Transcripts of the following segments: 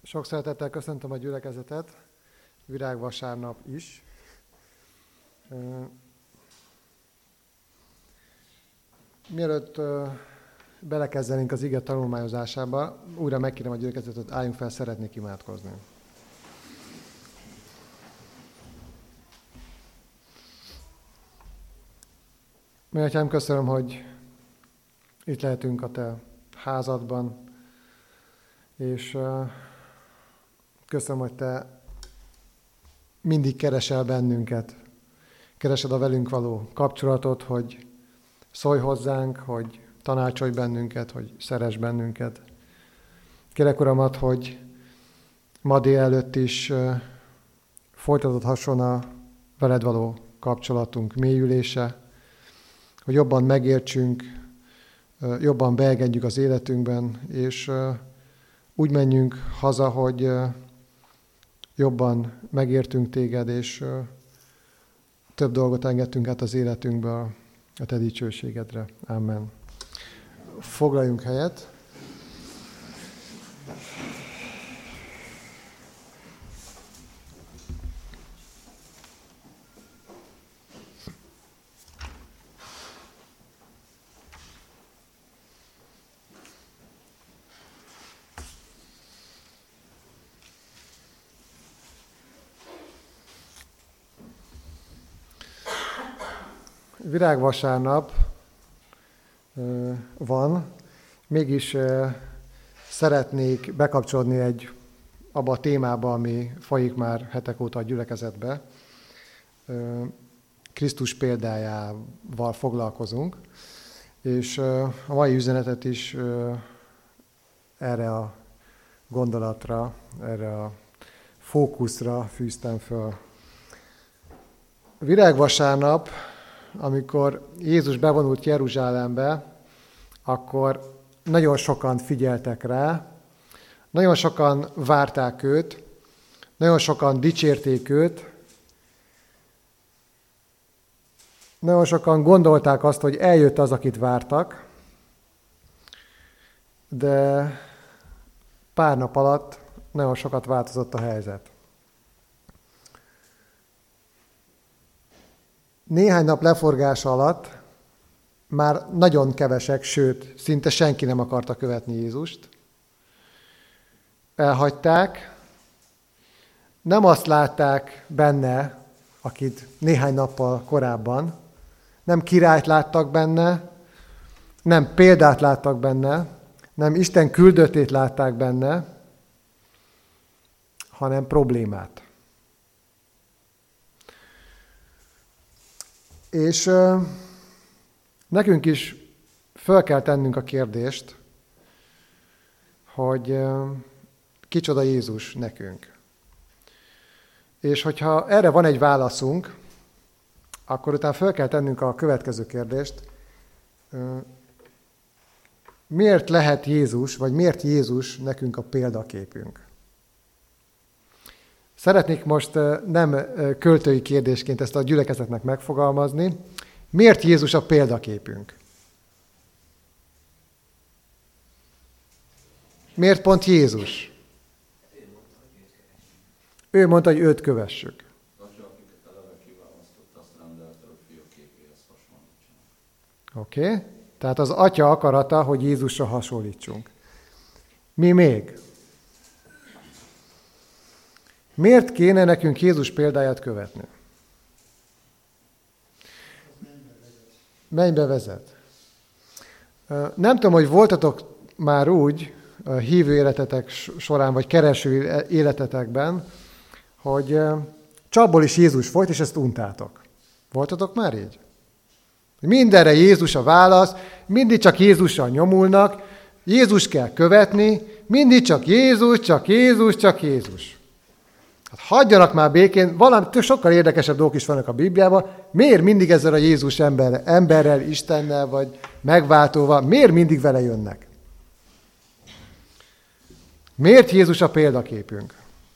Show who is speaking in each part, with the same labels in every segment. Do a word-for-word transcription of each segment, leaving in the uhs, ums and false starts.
Speaker 1: Sok szeretettel köszöntöm a gyülekezetet, virágvasárnap is. Mielőtt belekezdenénk az ige tanulmányozásába, újra megkérem a gyülekezetet, álljunk fel, szeretnék imádkozni. Mi atyám, köszönöm, hogy itt lehetünk a te házadban, és köszönöm, hogy te mindig keresel bennünket. Keresed a velünk való kapcsolatot, hogy szólj hozzánk, hogy tanácsolj bennünket, hogy szeress bennünket. Kérek, Uramat, hogy ma délelőtt is folytatódhasson a veled való kapcsolatunk mélyülése, hogy jobban megértsünk, jobban beengedjük az életünkben, és úgy menjünk haza, hogy jobban megértünk téged, és több dolgot engedtünk át az életünkből a te dicsőségedre. Amen. Foglaljunk helyet. Virágvasárnap van, mégis szeretnék bekapcsolódni egy abba a témába, ami folyik már hetek óta a gyülekezetbe. Krisztus példájával foglalkozunk, és a mai üzenetet is erre a gondolatra, erre a fókuszra fűztem föl. Virágvasárnap, amikor Jézus bevonult Jeruzsálembe, akkor nagyon sokan figyeltek rá, nagyon sokan várták őt, nagyon sokan dicsérték őt, nagyon sokan gondolták azt, hogy eljött az, akit vártak, de pár nap alatt nagyon sokat változott a helyzet. Néhány nap leforgása alatt már nagyon kevesek, sőt, szinte senki nem akarta követni Jézust. Elhagyták, nem azt látták benne, akit néhány nappal korábban, nem királyt láttak benne, nem példát láttak benne, nem Isten küldöttét látták benne, hanem problémát. És uh, nekünk is föl kell tennünk a kérdést, hogy uh, kicsoda Jézus nekünk. És hogyha erre van egy válaszunk, akkor utána föl kell tennünk a következő kérdést. Uh, miért lehet Jézus, vagy miért Jézus nekünk a példaképünk? Szeretnék most nem költői kérdésként ezt a gyülekezetnek megfogalmazni. Miért Jézus a példaképünk? Miért pont Jézus? Ő mondta, hogy őt kövessük. Oké, okay. Tehát az Atya akarata, hogy Jézusra hasonlítsunk. Mi még? Miért kéne nekünk Jézus példáját követni? Mennybe vezet. Nem tudom, hogy voltatok már úgy a hívő életetek során, vagy kereső életetekben, hogy csapból is Jézus folyt, és ezt untátok. Voltatok már így? Mindenre Jézus a válasz, mindig csak Jézussal nyomulnak, Jézus kell követni, mindig csak Jézus, csak Jézus, csak Jézus. Hát hagyjanak már békén, valami sokkal érdekesebb dolgok is vannak a Bibliában. Miért mindig ezzel a Jézus ember, emberrel, Istennel, vagy megváltóval, miért mindig vele jönnek? Miért Jézus a példaképünk?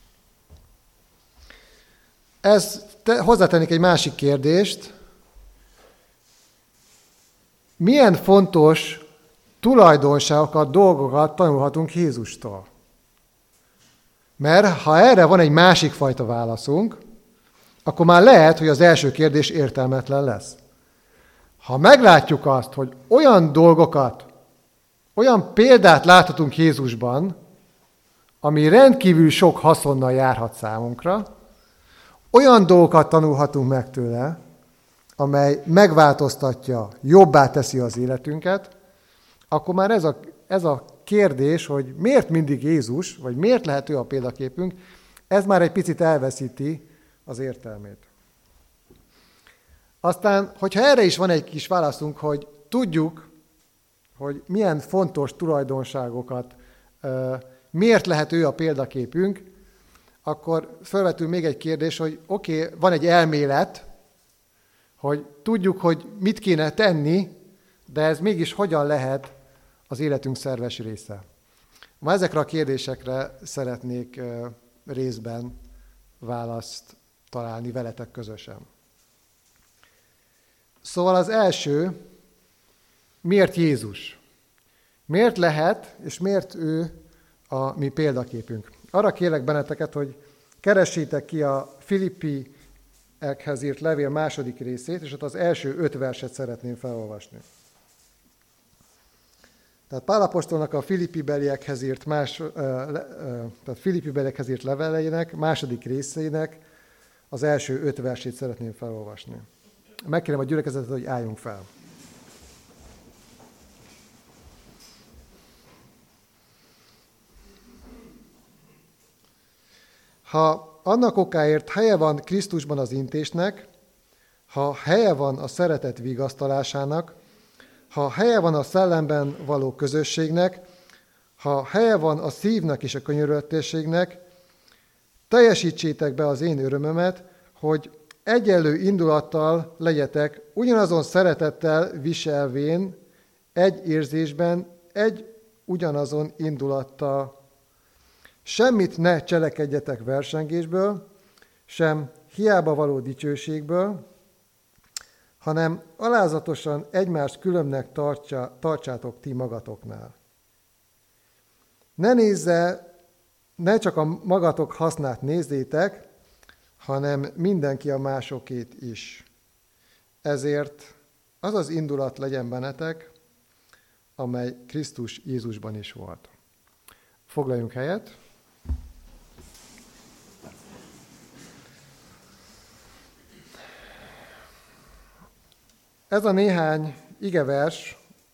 Speaker 1: Ez te, hozzátennék egy másik kérdést. Milyen fontos tulajdonságokat, dolgokat tanulhatunk Jézustól? Mert ha erre van egy másik fajta válaszunk, akkor már lehet, hogy az első kérdés értelmetlen lesz. Ha meglátjuk azt, hogy olyan dolgokat, olyan példát láthatunk Jézusban, ami rendkívül sok haszonnal járhat számunkra, olyan dolgokat tanulhatunk meg tőle, amely megváltoztatja, jobbá teszi az életünket, akkor már ez a, ez a kérdés, hogy miért mindig Jézus, vagy miért lehet ő a példaképünk, ez már egy picit elveszíti az értelmét. Aztán, hogyha erre is van egy kis válaszunk, hogy tudjuk, hogy milyen fontos tulajdonságokat, miért lehet ő a példaképünk, akkor felvetül még egy kérdés, hogy oké, okay, van egy elmélet, hogy tudjuk, hogy mit kéne tenni, de ez mégis hogyan lehet az életünk szerves része. Ma ezekre a kérdésekre szeretnék részben választ találni veletek közösen. Szóval az első, miért Jézus? Miért lehet, és miért ő a mi példaképünk? Arra kérlek benneteket, hogy keressétek ki a Filippiekhez írt levél második részét, és ott az első öt verset szeretném felolvasni. Tehát Pál apostolnak a Filippi-beliekhez írt, más, tehát Filippi-beliekhez írt leveleinek második részének az első öt versét szeretném felolvasni. Megkérem a gyülekezetet, hogy álljunk fel. Ha annak okáért helye van Krisztusban az intésnek, ha helye van a szeretet vigasztalásának, ha helye van a szellemben való közösségnek, ha helye van a szívnek és a könyörületességnek, teljesítsétek be az én örömömet, hogy egyenlő indulattal legyetek, ugyanazon szeretettel viselvén, egy érzésben, egy ugyanazon indulattal. Semmit ne cselekedjetek versengésből, sem hiába való dicsőségből, hanem alázatosan egymást különbnek tartsa, tartsátok ti magatoknál. Ne nézze, ne csak a magatok hasznát nézzétek, hanem mindenki a másokét is. Ezért az az indulat legyen bennetek, amely Krisztus Jézusban is volt. Foglaljunk helyet. Ez a néhány igevers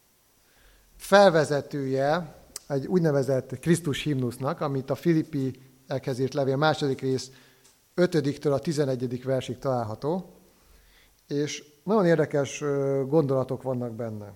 Speaker 1: felvezetője egy úgynevezett Krisztus himnusznak, amit a Filippiekhez írt levél második rész ötödiktől a tizenegyedik versig található, és nagyon érdekes gondolatok vannak benne.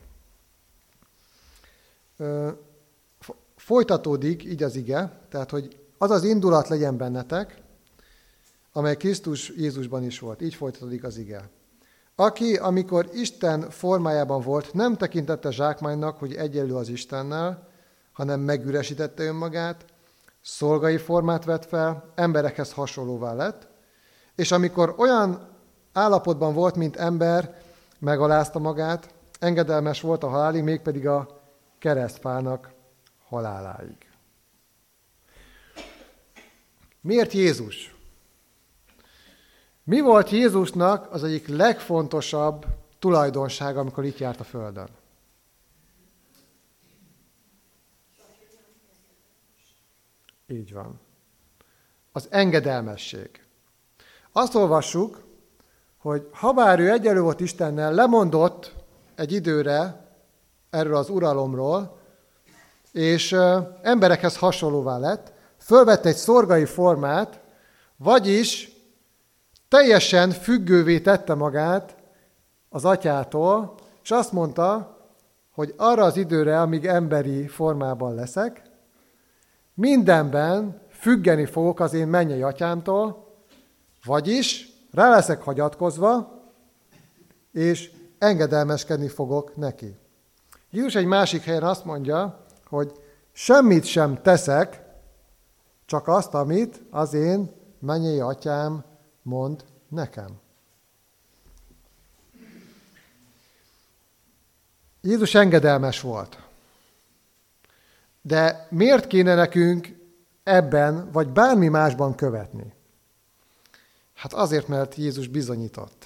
Speaker 1: Folytatódik így az ige, tehát, hogy az az indulat legyen bennetek, amely Krisztus Jézusban is volt. Így folytatódik az ige. Aki, amikor Isten formájában volt, nem tekintette zsákmánynak, hogy egyenlő az Istennel, hanem megüresítette önmagát, szolgai formát vett fel, emberekhez hasonlóvá lett, és amikor olyan állapotban volt, mint ember, megalázta magát, engedelmes volt a halálig, mégpedig a keresztfának haláláig. Miért Jézus? Mi volt Jézusnak az egyik legfontosabb tulajdonsága, amikor itt járt a Földön? Így van. Az engedelmesség. Azt olvassuk, hogy habár ő egyenlő volt Istennel, lemondott egy időre erről az uralomról, és emberekhez hasonlóvá lett, fölvette egy szolgai formát, vagyis teljesen függővé tette magát az atyától, és azt mondta, hogy arra az időre, amíg emberi formában leszek, mindenben függeni fogok az én mennyei atyámtól, vagyis rá leszek hagyatkozva, és engedelmeskedni fogok neki. Jézus egy másik helyen azt mondja, hogy semmit sem teszek, csak azt, amit az én mennyei atyám mond nekem. Jézus engedelmes volt. De miért kéne nekünk ebben, vagy bármi másban követni? Hát azért, mert Jézus bizonyított.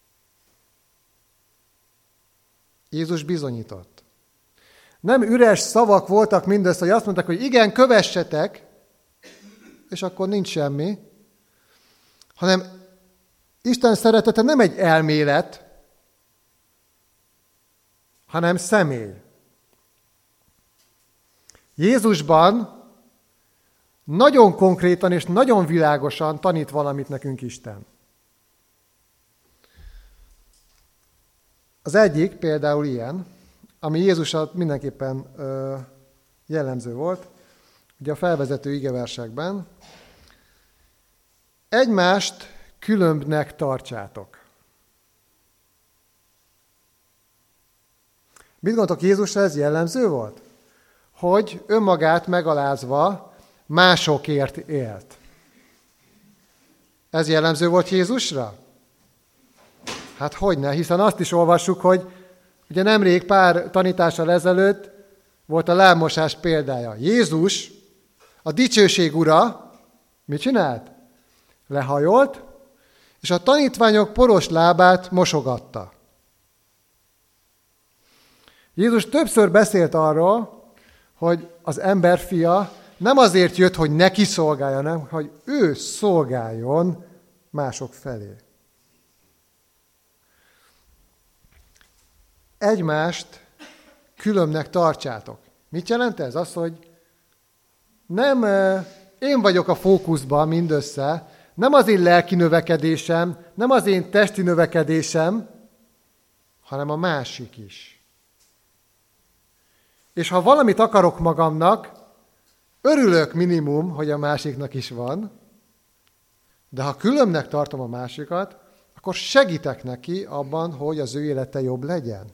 Speaker 1: Jézus bizonyított. Nem üres szavak voltak mindössze, hogy azt mondták, hogy igen, kövessetek, és akkor nincs semmi, hanem Isten szeretete nem egy elmélet, hanem személy. Jézusban nagyon konkrétan és nagyon világosan tanít valamit nekünk Isten. Az egyik például ilyen, ami Jézusra mindenképpen ö, jellemző volt, ugye a felvezető igeversekben, egymást különbnek tartsátok. Mit gondoltok, Jézusra ez jellemző volt? Hogy önmagát megalázva másokért élt. Ez jellemző volt Jézusra? Hát hogyne, hiszen azt is olvassuk, hogy ugye nemrég pár tanítással ezelőtt volt a lábmosás példája. Jézus, a dicsőség ura, mit csinált? Lehajolt, és a tanítványok poros lábát mosogatta. Jézus többször beszélt arról, hogy az ember fia nem azért jött, hogy neki szolgáljon, hanem hogy ő szolgáljon mások felé. Egymást különbnek tartsátok. Mit jelent ez? Az, hogy nem én vagyok a fókuszban mindössze, nem az én lelki növekedésem, nem az én testi növekedésem, hanem a másik is. És ha valamit akarok magamnak, örülök minimum, hogy a másiknak is van, de ha különbnek tartom a másikat, akkor segítek neki abban, hogy az ő élete jobb legyen.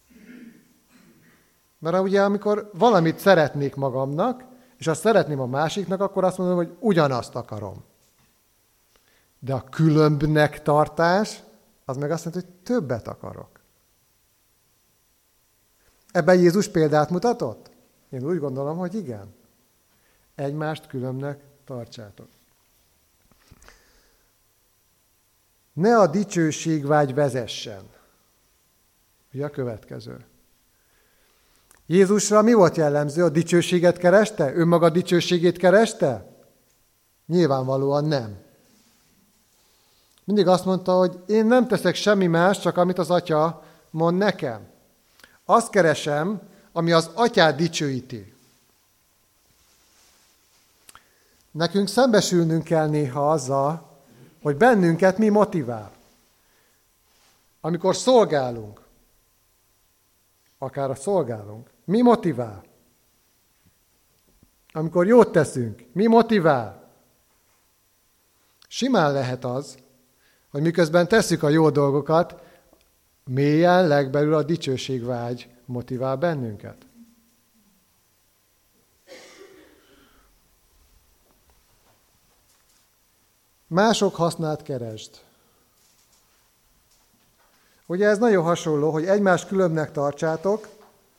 Speaker 1: Mert ugye amikor valamit szeretnék magamnak, és azt szeretném a másiknak, akkor azt mondom, hogy ugyanazt akarom. De a különbnek tartás, az meg azt mondja, hogy többet akarok. Ebben Jézus példát mutatott? Én úgy gondolom, hogy igen. Egymást különbnek tartsátok. Ne a dicsőségvágy vezessen. Ugye a következő. Jézusra mi volt jellemző? A dicsőséget kereste? Önmaga dicsőségét kereste? Nyilvánvalóan nem. Mindig azt mondta, hogy én nem teszek semmi más, csak amit az Atya mond nekem. Azt keresem, ami az Atyát dicsőíti. Nekünk szembesülnünk kell néha azzal, hogy bennünket mi motivál. Amikor szolgálunk, akár a szolgálunk, mi motivál? Amikor jót teszünk, mi motivál? Simán lehet az, hogy miközben tesszük a jó dolgokat, mélyen legbelül a dicsőségvágy motivál bennünket. Mások hasznát keresd. Ugye ez nagyon hasonló, hogy egymást különbnek tartsátok,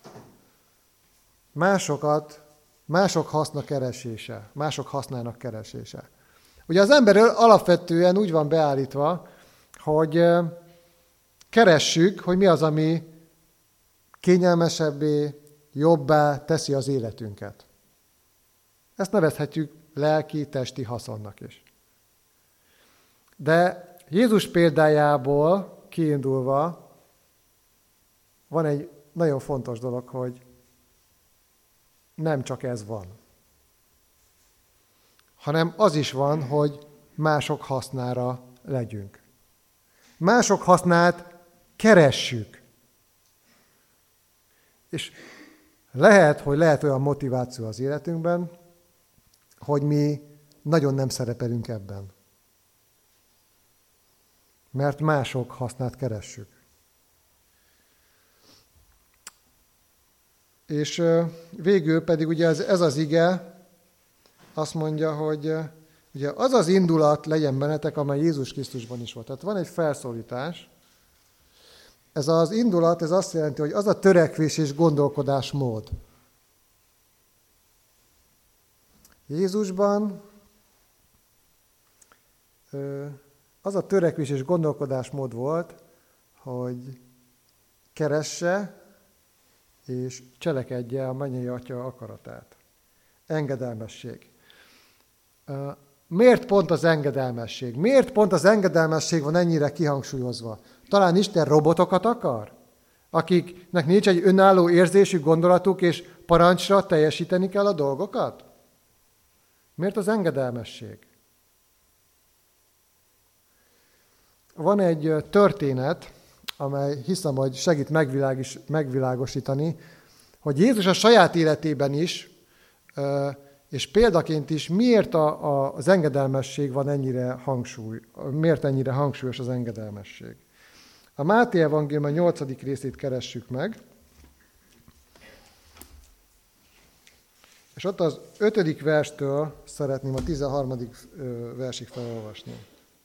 Speaker 1: másokat, mások haszna keresése, mások hasznának keresése. Ugye az ember alapvetően úgy van beállítva, hogy keressük, hogy mi az, ami kényelmesebbé, jobbá teszi az életünket. Ezt nevezhetjük lelki, testi haszonnak is. De Jézus példájából kiindulva van egy nagyon fontos dolog, hogy nem csak ez van, hanem az is van, hogy mások hasznára legyünk. Mások hasznát keressük. És lehet, hogy lehet olyan motiváció az életünkben, hogy mi nagyon nem szerepelünk ebben. Mert mások hasznát keressük. És végül pedig ugye ez, ez az ige azt mondja, hogy ugye az az indulat legyen bennetek, amely Jézus Krisztusban is volt. Tehát van egy felszólítás. Ez az indulat, ez azt jelenti, hogy az a törekvés és gondolkodásmód. Jézusban az a törekvés és gondolkodásmód volt, hogy keresse és cselekedje a mennyei Atya akaratát. Engedelmesség. Miért pont az engedelmesség? Miért pont az engedelmesség van ennyire kihangsúlyozva? Talán Isten robotokat akar? Akiknek nincs egy önálló érzésű gondolatuk, és parancsra teljesíteni kell a dolgokat? Miért az engedelmesség? Van egy történet, amely hiszem, hogy segít megvilágosítani, hogy Jézus a saját életében is, és példaként is miért a, a, az engedelmesség van ennyire hangsúly, miért ennyire hangsúlyos az engedelmesség. A Máté evangélium a nyolcadik részét keressük meg, és ott az ötödik verstől szeretném a tizenharmadik versig felolvasni.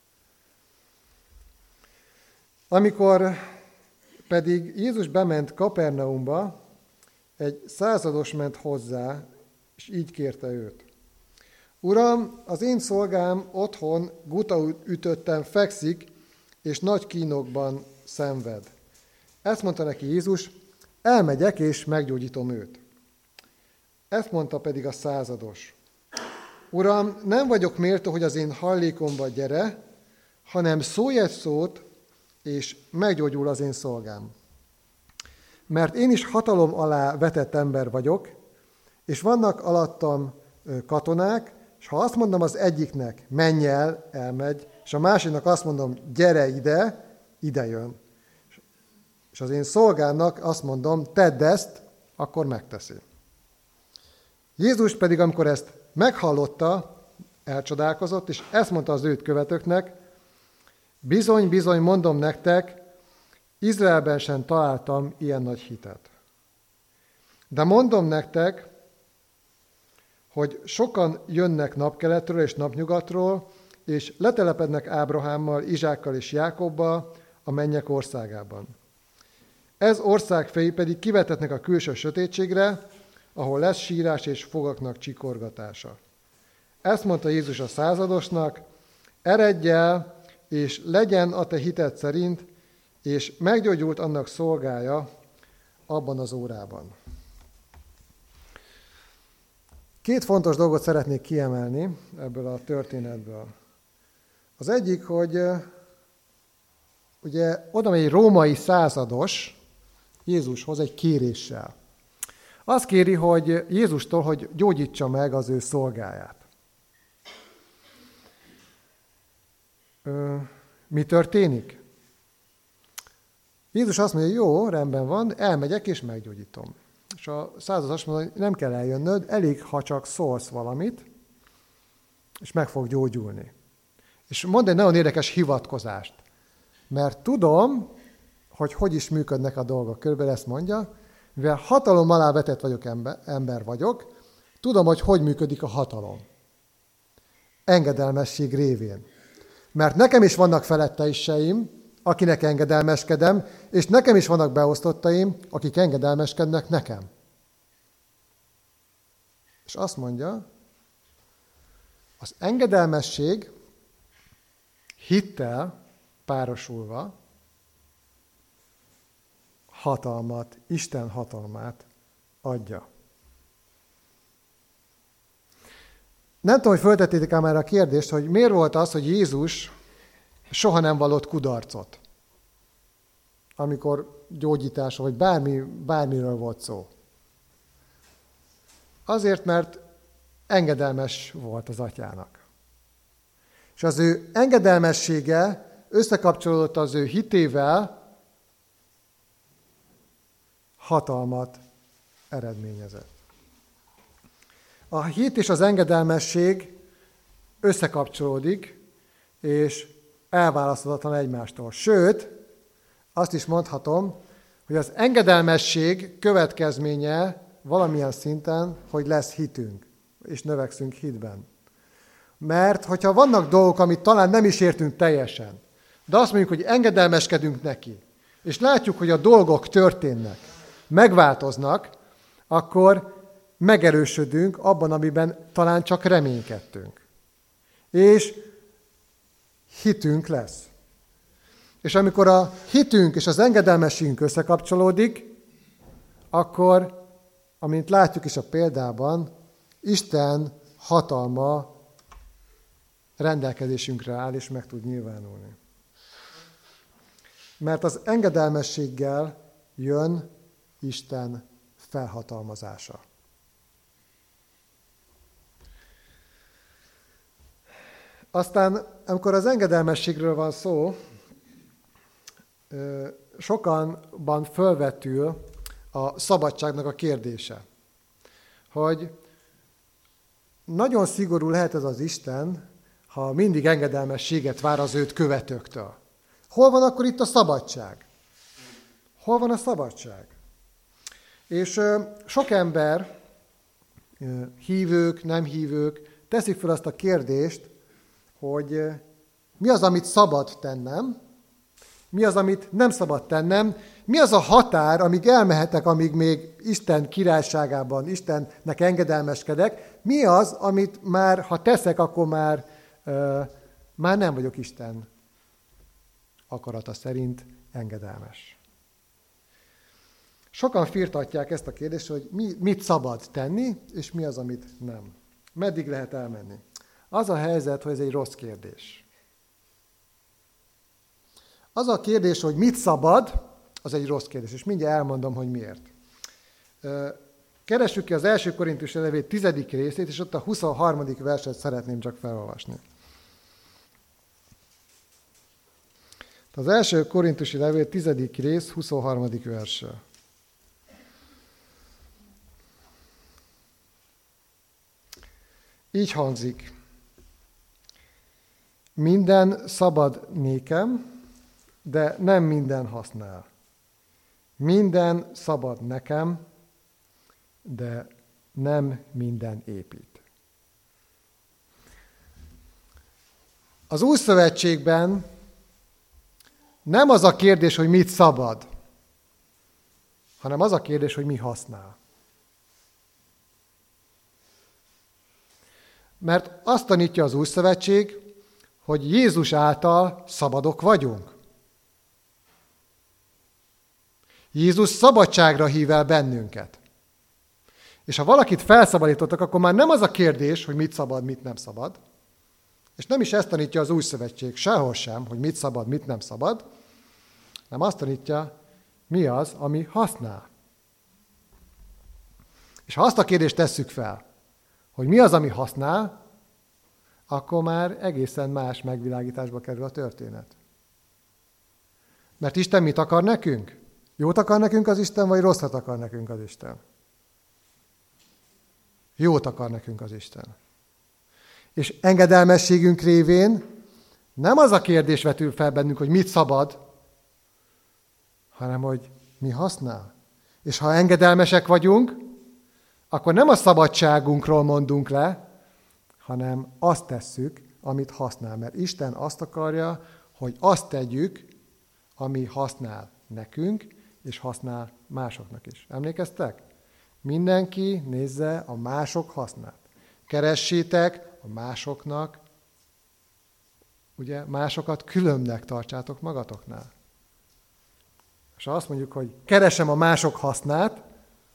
Speaker 1: Amikor pedig Jézus bement Kapernaumba, egy százados ment hozzá, és így kérte őt. Uram, az én szolgám otthon gutaütötten fekszik, és nagy kínokban szenved. Ezt mondta neki Jézus, elmegyek, és meggyógyítom őt. Ezt mondta pedig a százados. Uram, nem vagyok méltó, hogy az én hajlékomba gyere, hanem szólj egy szót, és meggyógyul az én szolgám. Mert én is hatalom alá vetett ember vagyok, és vannak alattam katonák, és ha azt mondom az egyiknek, menj el, elmegy, és a másiknak azt mondom, gyere ide, ide jön. És az én szolgámnak azt mondom, tedd ezt, akkor megteszi. Jézus pedig, amikor ezt meghallotta, elcsodálkozott, és ezt mondta az őt követőknek, bizony, bizony, mondom nektek, Izraelben sem találtam ilyen nagy hitet. De mondom nektek, hogy sokan jönnek napkeletről és napnyugatról, és letelepednek Ábrahámmal, Izsákkal és Jákobbal a mennyek országában. Ez országfejű pedig kivetetnek a külső sötétségre, ahol lesz sírás és fogaknak csikorgatása. Ezt mondta Jézus a századosnak, eredj el, és legyen a te hited szerint, és meggyógyult annak szolgája abban az órában. Két fontos dolgot szeretnék kiemelni ebből a történetből. Az egyik, hogy ugye oda megy egy római százados Jézushoz egy kéréssel. Azt kéri, hogy Jézustól, hogy gyógyítsa meg az ő szolgáját. Mi történik? Jézus azt mondja, jó, rendben van, elmegyek és meggyógyítom. És a százados azt mondja, hogy nem kell eljönnöd, elég, ha csak szólsz valamit, és meg fog gyógyulni. És mond egy nagyon érdekes hivatkozást, mert tudom, hogy hogy is működnek a dolgok. Körülbelül ezt mondja, mivel hatalom alá vetett vagyok, ember, ember vagyok, tudom, hogy hogy működik a hatalom. Engedelmesség révén. Mert nekem is vannak feletteiseim, akinek engedelmeskedem, és nekem is vannak beosztottaim, akik engedelmeskednek nekem. És azt mondja, az engedelmesség hittel párosulva hatalmat, Isten hatalmát adja. Nem tudom, hogy föltettétek már a kérdést, hogy miért volt az, hogy Jézus soha nem vallott kudarcot, amikor gyógyításra, vagy bármi, bármiről volt szó. Azért, mert engedelmes volt az atyának. És az ő engedelmessége összekapcsolódott az ő hitével, hatalmat eredményezett. A hit és az engedelmesség összekapcsolódik, és elválaszthatatlan egymástól. Sőt, azt is mondhatom, hogy az engedelmesség következménye valamilyen szinten, hogy lesz hitünk, és növekszünk hitben. Mert hogyha vannak dolgok, amit talán nem is értünk teljesen, de azt mondjuk, hogy engedelmeskedünk neki, és látjuk, hogy a dolgok történnek, megváltoznak, akkor megerősödünk abban, amiben talán csak reménykedtünk. És hitünk lesz. És amikor a hitünk és az engedelmességünk összekapcsolódik, akkor, amint látjuk is a példában, Isten hatalma rendelkezésünkre áll, és meg tud nyilvánulni. Mert az engedelmességgel jön Isten felhatalmazása. Aztán, amikor az engedelmességről van szó, sokanban fölvetül a szabadságnak a kérdése. Hogy nagyon szigorú lehet ez az Isten, ha mindig engedelmességet vár az őt követőktől. Hol van akkor itt a szabadság? Hol van a szabadság? És sok ember, hívők, nem hívők, teszik fel azt a kérdést, hogy mi az, amit szabad tennem, mi az, amit nem szabad tennem, mi az a határ, amíg elmehetek, amíg még Isten királyságában, Istennek engedelmeskedek, mi az, amit már, ha teszek, akkor már, uh, már nem vagyok Isten akarata szerint engedelmes. Sokan firtatják ezt a kérdést, hogy mi, mit szabad tenni, és mi az, amit nem. Meddig lehet elmenni? Az a helyzet, hogy ez egy rossz kérdés. Az a kérdés, hogy mit szabad, az egy rossz kérdés, és mindjárt elmondom, hogy miért. Keressük ki az első Korintusi levél tizedik részét, és ott a huszonharmadik verset szeretném csak felolvasni. Az első Korintusi levél tizedik rész, huszonharmadik verse. Így hangzik. Minden szabad nékem, de nem minden használ. Minden szabad nekem, de nem minden épít. Az Új Szövetségben nem az a kérdés, hogy mit szabad, hanem az a kérdés, hogy mi használ. Mert azt tanítja az Új Szövetség, hogy Jézus által szabadok vagyunk. Jézus szabadságra hív el bennünket. És ha valakit felszabadítottak, akkor már nem az a kérdés, hogy mit szabad, mit nem szabad. És nem is ezt tanítja az Új Szövetség, sehol sem, hogy mit szabad, mit nem szabad, hanem azt tanítja, mi az, ami használ. És ha azt a kérdést tesszük fel, hogy mi az, ami használ, akkor már egészen más megvilágításba kerül a történet. Mert Isten mit akar nekünk? Jót akar nekünk az Isten, vagy rosszat akar nekünk az Isten? Jót akar nekünk az Isten. És engedelmességünk révén nem az a kérdés vetül fel bennünk, hogy mit szabad, hanem hogy mi használ. És ha engedelmesek vagyunk, akkor nem a szabadságunkról mondunk le, hanem azt tesszük, amit használ. Mert Isten azt akarja, hogy azt tegyük, ami használ nekünk, és használ másoknak is. Emlékeztek? Mindenki nézze a mások hasznát. Keressétek a másoknak, ugye, másokat különbnek tartsátok magatoknál. És ha azt mondjuk, hogy keresem a mások hasznát,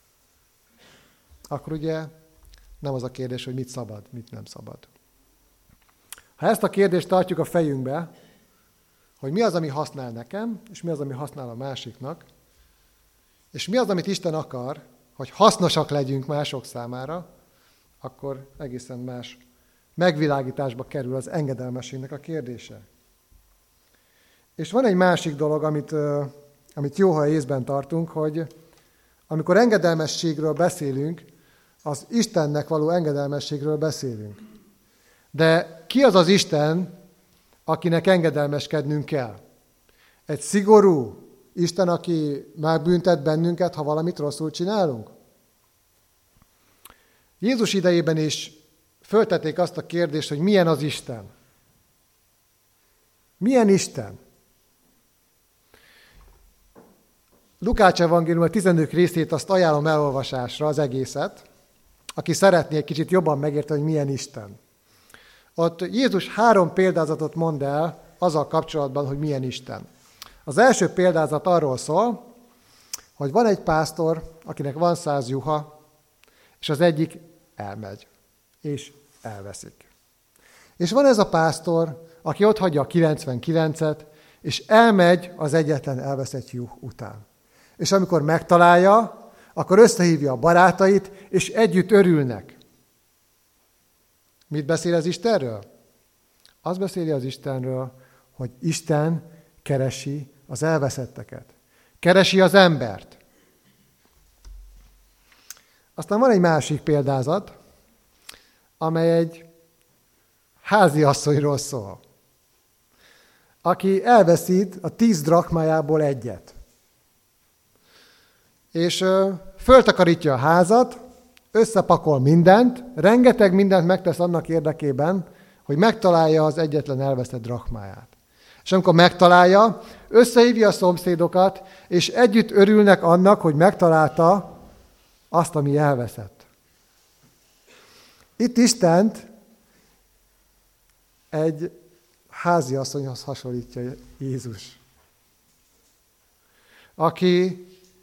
Speaker 1: akkor ugye nem az a kérdés, hogy mit szabad, mit nem szabad. Ha ezt a kérdést tartjuk a fejünkbe, hogy mi az, ami használ nekem, és mi az, ami használ a másiknak, és mi az, amit Isten akar, hogy hasznosak legyünk mások számára, akkor egészen más megvilágításba kerül az engedelmességnek a kérdése. És van egy másik dolog, amit, amit jó, ha észben tartunk, hogy amikor engedelmességről beszélünk, az Istennek való engedelmességről beszélünk. De ki az az Isten, akinek engedelmeskednünk kell? Egy szigorú Isten, aki megbüntet bennünket, ha valamit rosszul csinálunk? Jézus idejében is föltették azt a kérdést, hogy milyen az Isten. Milyen Isten? Lukács evangélium a tizenötödik részét azt ajánlom elolvasásra, az egészet. aki szeretné egy kicsit jobban megérteni, hogy milyen Isten. Ott Jézus három példázatot mond el azzal kapcsolatban, hogy milyen Isten. Az első példázat arról szól, hogy van egy pásztor, akinek van száz juha, és az egyik elmegy, és elveszik. És van ez a pásztor, aki ott hagyja a kilencvenkilencet, és elmegy az egyetlen elveszett juh után. És amikor megtalálja, akkor összehívja a barátait, és együtt örülnek. Mit beszél az Istenről? Azt beszéli az Istenről, hogy Isten keresi az elveszetteket. Keresi az embert. Aztán van egy másik példázat, amely egy háziasszonyról szól, aki elveszít a tíz drachmájából egyet. És ö, föltakarítja a házat, összepakol mindent, rengeteg mindent megtesz annak érdekében, hogy megtalálja az egyetlen elvesztett drachmáját. És amikor megtalálja, összehívja a szomszédokat, és együtt örülnek annak, hogy megtalálta azt, ami elveszett. Itt Istent egy háziasszonyhoz hasonlítja Jézus, aki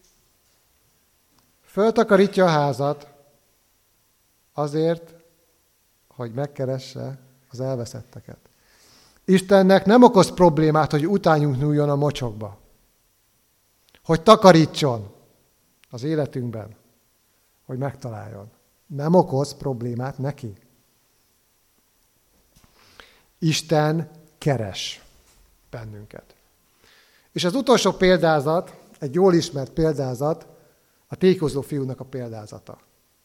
Speaker 1: föltakarítja a házat azért, hogy megkeresse az elveszetteket. Istennek nem okoz problémát, hogy utánunk nyúljon a mocsokba. Hogy takarítson az életünkben, hogy megtaláljon. Nem okoz problémát neki. Isten keres bennünket. És az utolsó példázat, egy jól ismert példázat, a tékozó fiúnak a példázata.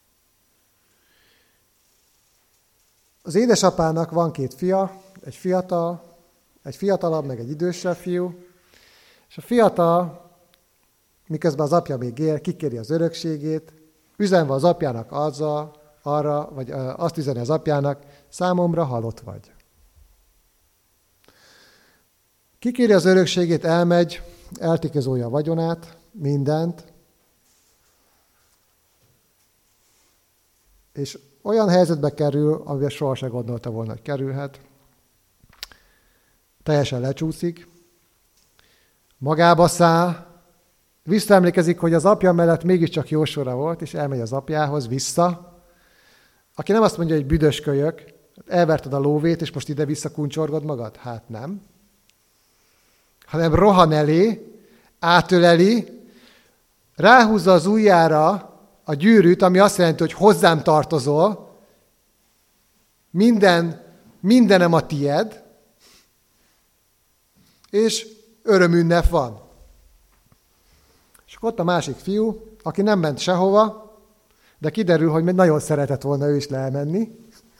Speaker 1: Az édesapának van két fia, egy fiatal, egy fiatalabb, meg egy idősebb fiú, és a fiatal, miközben az apja még él, kikéri az örökségét, üzenve az apjának azzal, arra, vagy azt üzeni az apjának, számomra halott vagy. Kikéri az örökségét, elmegy, eltékozolja a vagyonát, mindent, és olyan helyzetbe kerül, amivel sohasem gondolta volna, hogy kerülhet. Teljesen lecsúszik, magába száll, visszaemlékezik, hogy az apja mellett mégiscsak jó sora volt, és elmegy az apjához vissza, aki nem azt mondja, hogy büdös kölyök, elverted a lóvét, és most ide visszakuncsorgod magad? Hát nem. Hanem rohan elé, átöleli, ráhúzza az ujjára a gyűrűt, ami azt jelenti, hogy hozzám tartozol, minden, mindenem a tied, és örömünnep van. És ott a másik fiú, aki nem ment sehova, de kiderül, hogy nagyon szeretett volna ő is lemenni.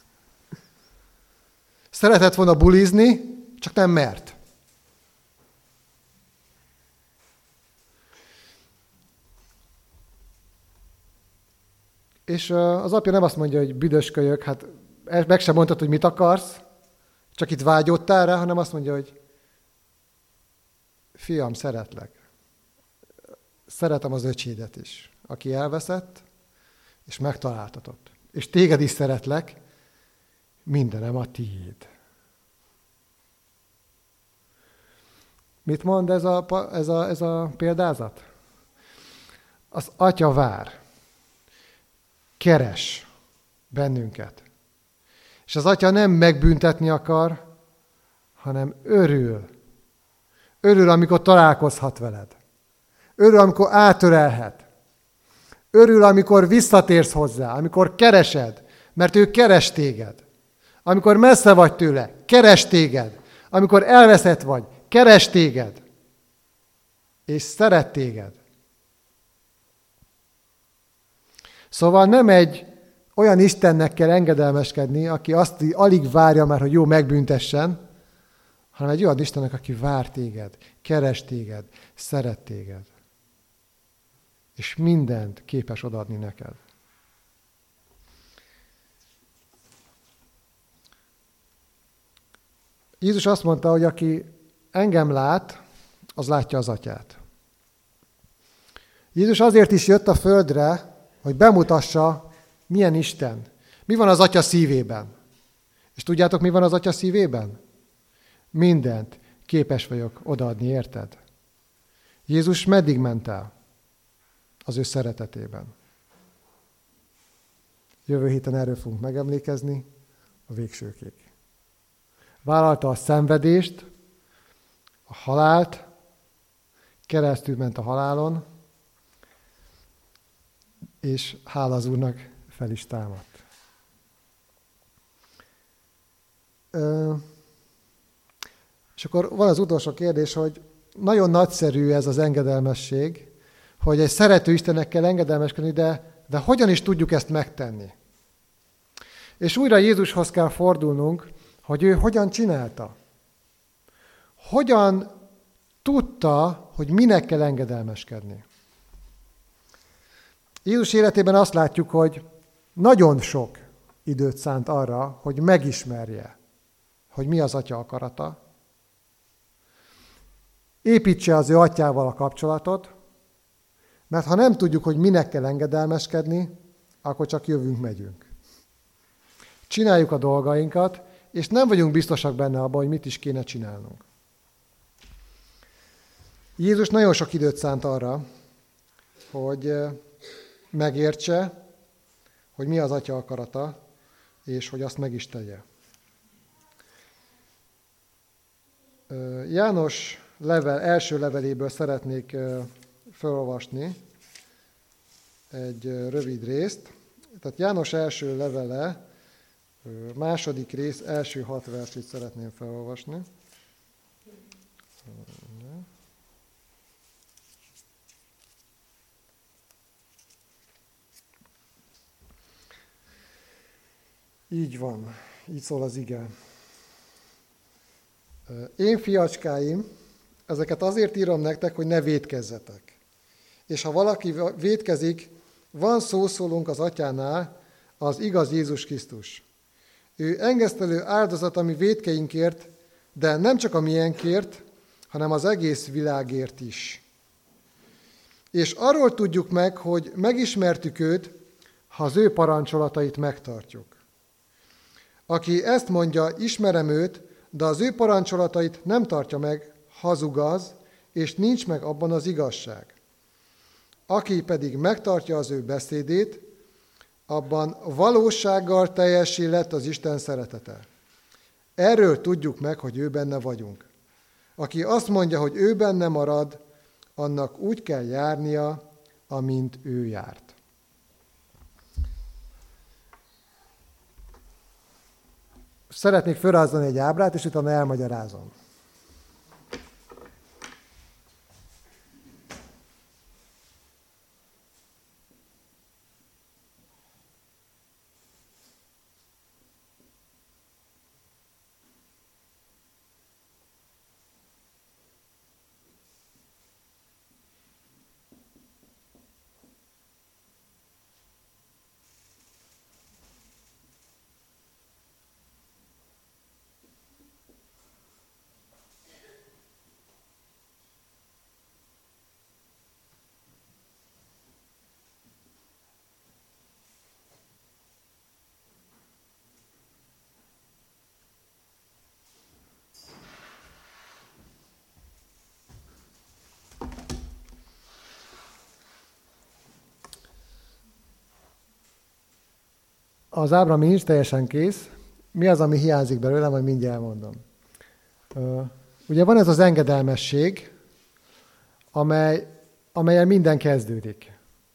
Speaker 1: Szeretett volna bulizni, csak nem mert. És az apja nem azt mondja, hogy büdös kölyök, hát meg sem mondtad, hogy mit akarsz, csak itt vágyódtál rá, hanem azt mondja, hogy fiam, szeretlek. Szeretem az öcsédet is, aki elveszett, és megtaláltatott. És téged is szeretlek, mindenem a tiéd. Mit mond ez a, ez a, ez a példázat? Az atya vár. Keres bennünket. És az atya nem megbüntetni akar, hanem örül. Örül, amikor találkozhat veled. Örül, amikor átölelhet. Örül, amikor visszatérsz hozzá, amikor keresed, mert ő keres téged. Amikor messze vagy tőle, keres téged. Amikor elveszett vagy, keres téged. És szeret téged. Szóval nem egy olyan Istennek kell engedelmeskedni, aki azt alig várja már, hogy jó megbüntessen, hanem egy olyan Istennek, aki vár téged, keres téged, szeret téged. És mindent képes odaadni neked. Jézus azt mondta, hogy aki engem lát, az látja az atyát. Jézus azért is jött a földre, hogy bemutassa, Milyen Isten? Mi van az Atya szívében? És tudjátok, mi van az Atya szívében? Mindent képes vagyok odaadni, érted? Jézus meddig ment el? Az ő szeretetében. Jövő héten erről fogunk megemlékezni, a végsőkig. Vállalta a szenvedést, a halált, keresztül ment a halálon, és hála az Úrnak fel is támadt. Ö, és akkor van az utolsó kérdés, hogy nagyon nagyszerű ez az engedelmesség, hogy egy szerető Istennek kell engedelmeskedni, de, de hogyan is tudjuk ezt megtenni? És újra Jézushoz kell fordulnunk, hogy ő hogyan csinálta. Hogyan tudta, hogy minek kell engedelmeskedni. Jézus életében azt látjuk, hogy nagyon sok időt szánt arra, hogy megismerje, hogy mi az Atya akarata, építse az ő atyával a kapcsolatot, mert ha nem tudjuk, hogy minek kell engedelmeskedni, akkor csak jövünk, megyünk. Csináljuk a dolgainkat, és nem vagyunk biztosak benne abban, hogy mit is kéne csinálnunk. Jézus nagyon sok időt szánt arra, hogy megértse, hogy mi az Atya akarata, és hogy azt meg is tegye. János level, első leveléből szeretnék felolvasni egy rövid részt. Tehát János első levele, második rész, első hat versét szeretném felolvasni. Így van, így szól az ige. Én, fiacskáim, ezeket azért írom nektek, hogy ne vétkezzetek. És ha valaki vétkezik, van szószólunk az Atyánál, az igaz Jézus Krisztus. Ő engesztelő áldozat a mi vétkeinkért, de nem csak a miénkért, hanem az egész világért is. És arról tudjuk meg, hogy megismertük őt, ha az ő parancsolatait megtartjuk. Aki ezt mondja, ismerem őt, de az ő parancsolatait nem tartja meg, hazug az, és nincs meg abban az igazság. Aki pedig megtartja az ő beszédét, abban valósággal teljessé lett az Isten szeretete. Erről tudjuk meg, hogy ő benne vagyunk. Aki azt mondja, hogy ő benne marad, annak úgy kell járnia, amint ő járt. Szeretnék felrajzolni egy ábrát, és utána elmagyarázom. Az ábra nincs teljesen kész. Mi az, ami hiányzik belőle, majd mindjárt elmondom. Ugye van ez az engedelmesség, amely, amelyen minden kezdődik.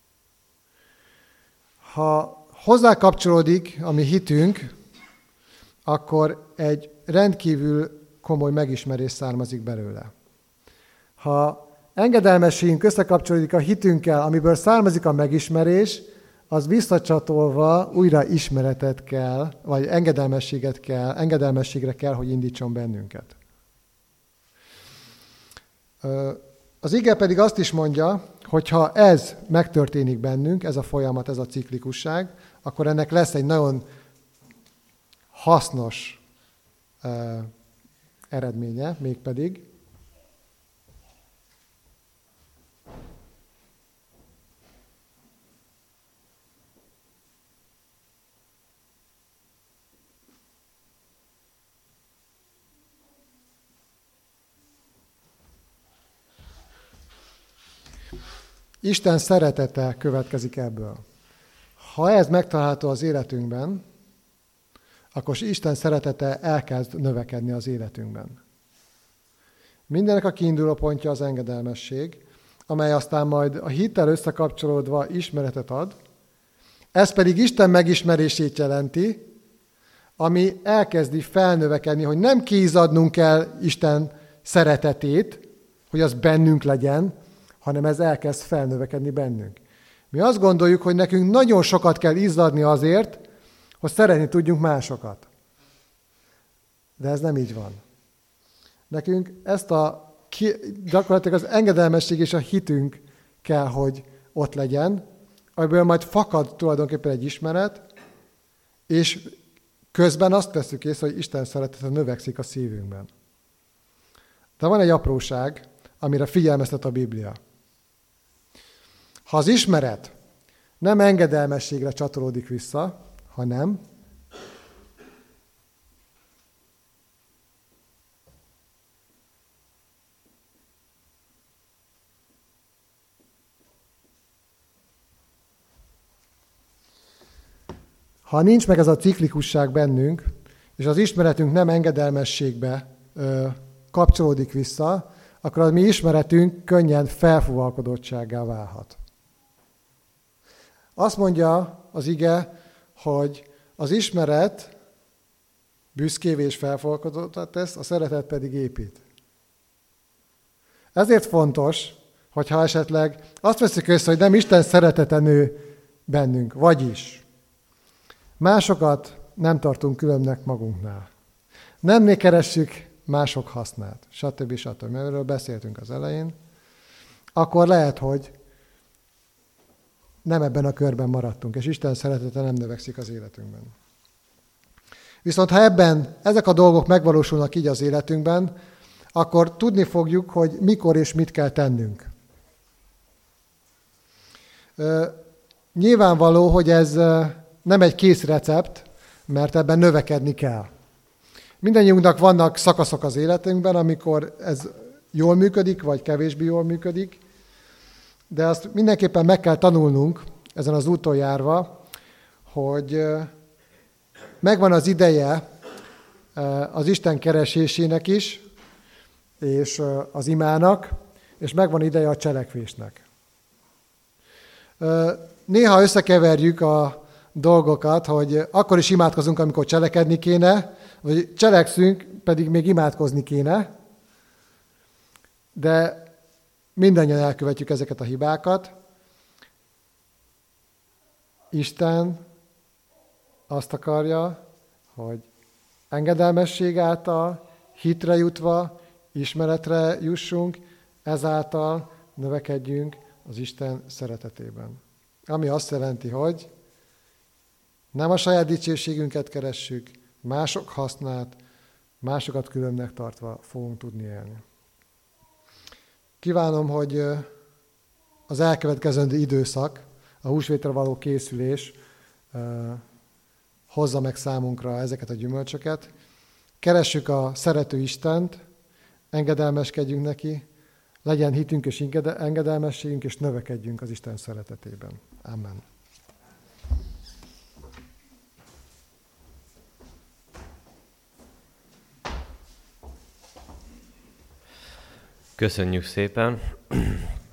Speaker 1: Ha hozzá kapcsolódik a mi hitünk, akkor egy rendkívül komoly megismerés származik belőle. Ha engedelmességünk összekapcsolódik a hitünkkel, amiből származik a megismerés, az visszacsatolva újra ismeretet kell, vagy engedelmességet kell, engedelmességre kell, hogy indítson bennünket. Az ige pedig azt is mondja, hogy ha ez megtörténik bennünk, ez a folyamat, ez a ciklikusság, akkor ennek lesz egy nagyon hasznos eredménye, mégpedig Isten szeretete következik ebből. Ha ez megtalálható az életünkben, akkor Isten szeretete elkezd növekedni az életünkben. Mindennek a kiinduló pontja az engedelmesség, amely aztán majd a hittel összekapcsolódva ismeretet ad, ez pedig Isten megismerését jelenti, ami elkezdi felnövekedni, hogy nem kiizzadnunk kell Isten szeretetét, hogy az bennünk legyen, hanem ez elkezd felnövekedni bennünk. Mi azt gondoljuk, hogy nekünk nagyon sokat kell izzadni azért, hogy szeretni tudjunk másokat. De ez nem így van. Nekünk ezt a, gyakorlatilag az engedelmesség és a hitünk kell, hogy ott legyen, amiből majd fakad tulajdonképpen egy ismeret, és közben azt veszük észre, hogy Isten szeretete növekszik a szívünkben. De van egy apróság, amire figyelmeztet a Biblia. Ha az ismeret nem engedelmességre csatolódik vissza, hanem ha nincs meg ez a ciklikusság bennünk, és az ismeretünk nem engedelmességbe ö, kapcsolódik vissza, akkor a mi ismeretünk könnyen felfúvalkodottsággá válhat. Azt mondja az ige, hogy az ismeret büszkévé és felfúvalkodottat tesz, a szeretet pedig épít. Ezért fontos, hogyha esetleg azt veszük össze, hogy nem Isten szeretete nő bennünk, vagyis másokat nem tartunk különbnek magunknál. Nem keressük mások hasznát, stb. stb. Erről beszéltünk az elején. Akkor lehet, hogy nem ebben a körben maradtunk, és Isten szeretete nem növekszik az életünkben. Viszont ha ebben ezek a dolgok megvalósulnak így az életünkben, akkor tudni fogjuk, hogy mikor és mit kell tennünk. Nyilvánvaló, hogy ez nem egy kész recept, mert ebben növekedni kell. Mindennyiunknak vannak szakaszok az életünkben, amikor ez jól működik, vagy kevésbé jól működik, de azt mindenképpen meg kell tanulnunk ezen az úton járva, hogy megvan az ideje az Isten keresésének is, és az imának, és megvan ideje a cselekvésnek. Néha összekeverjük a dolgokat, hogy akkor is imádkozunk, amikor cselekedni kéne, vagy cselekszünk, pedig még imádkozni kéne, de mindannyian elkövetjük ezeket a hibákat. Isten azt akarja, hogy engedelmesség által, hitre jutva, ismeretre jussunk, ezáltal növekedjünk az Isten szeretetében. Ami azt jelenti, hogy nem a saját dicsőségünket keressük, mások hasznát, másokat különbnek tartva fogunk tudni élni. Kívánom, hogy az elkövetkezendő időszak, a húsvétre való készülés hozza meg számunkra ezeket a gyümölcsöket. Keressük a szerető Istent, engedelmeskedjünk neki, legyen hitünk és engedelmességünk, és növekedjünk az Isten szeretetében. Amen.
Speaker 2: Köszönjük szépen!